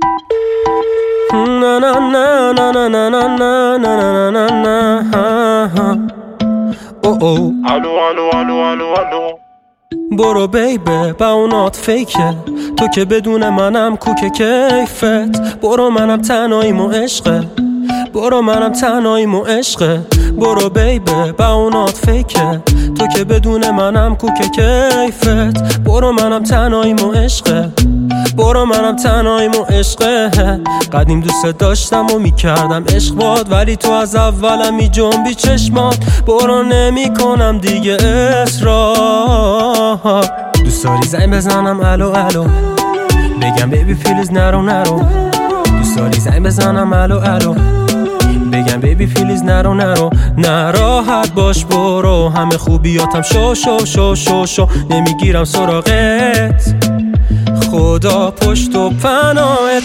Na na na na na na na na na na na. Oh oh. الو برو بیبه با اونات فیکه، تو که بدون منم کوک کیفت. برو منم تنهاییمو عشقه، برو منم تنهاییمو عشقه. برو بیبه با اونات فیکه، تو که بدون منم کوک کیفت. برو منم تنهاییمو عشقه، برو منم تنهاییمو عشقه. قدیم دوست داشتم و میکردم عشق باد، ولی تو از اولم می جنبی چشمات. برو نمی کنم دیگه اصرار. دوست داری زنگ بزنم الو الو، بگم بیبی پلیز نرو نرو. دوست داری زنگ بزنم الو الو، بگم بیبی پلیز نرو نرو. نراحت باش برو، همه خوبیاتم شو شو شو شو شو. نمیگیرم سراغت، خدا پشت و پناهت.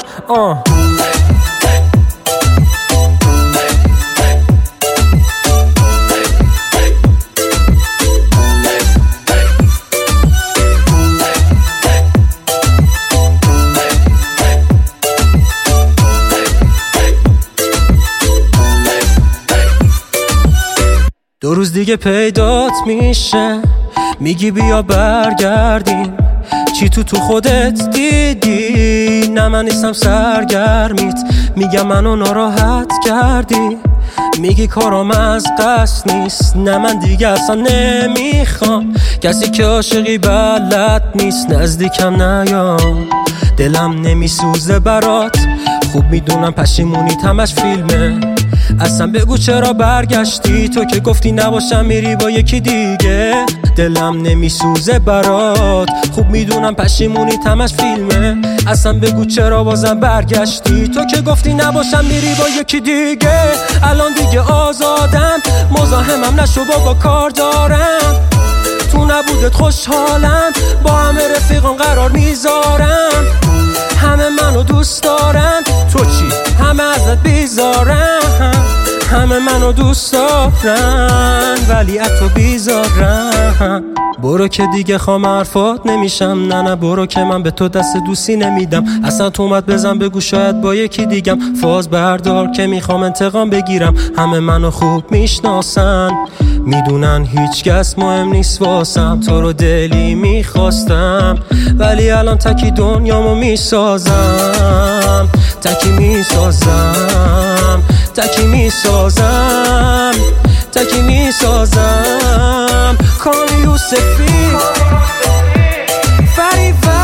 دو روز دیگه پیدات میشه، میگی بیا برگردیم. چی تو خودت دیدی؟ نه من نیستم سرگرمیت، میگم منو ناراحت کردی. میگی کارام از قصد نیست، نه من دیگه اصلا نمیخوام کسی که عاشقی بلد نیست. نزدیکم نیا، دلم نمیسوزه برات. خوب میدونم پشیمونی همش فیلمه، اصلا بگو چرا برگشتی؟ تو که گفتی نباشم میری با یکی دیگه. دلم نمیسوزه برات، خوب میدونم پشیمونی همش فیلمه، اصلا بگو چرا بازم برگشتی؟ تو که گفتی نباشم میری با یکی دیگه. الان دیگه آزادم، مزاحمم نشو بابا کار دارم. تو نبودت خوشحالم، با همه رفیقان قرار میذارم. همه منو دوست دارن، تو چی؟ همه ازت بیزارن. همه منو دوست دارن ولی از تو بیزارن. برو که دیگه خام حرفات نمیشم. نه نه برو که من به تو دست دوستی نمیدم. اصلا تو اومد بزن بگو شاید با یکی دیگم. فاز بردار که میخوام انتقام بگیرم. همه منو خوب میشناسن، میدونن هیچ کس مهم نیست واسم. تو رو دلی میخواستم ولی الان تکی دنیامو میسازم. تکی میسازم، تکی میسازم، تکی میسازم. کامی یوسفی فریفر